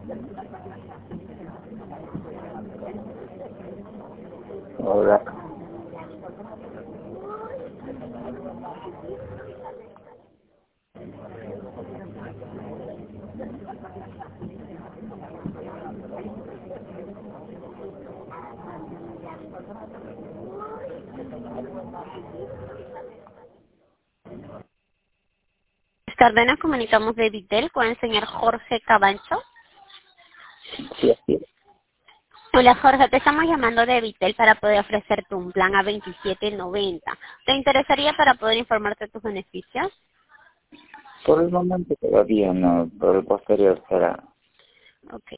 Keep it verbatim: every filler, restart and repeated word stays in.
Hola. Esta tarde nos comunicamos de Vitel con el señor Jorge Cabancho. Sí, así es. Hola Jorge, te estamos llamando de Vitel para poder ofrecerte un plan a veintisiete noventa. ¿Te interesaría para poder informarte de tus beneficios? Por el momento todavía no, por el posterior será. Ok.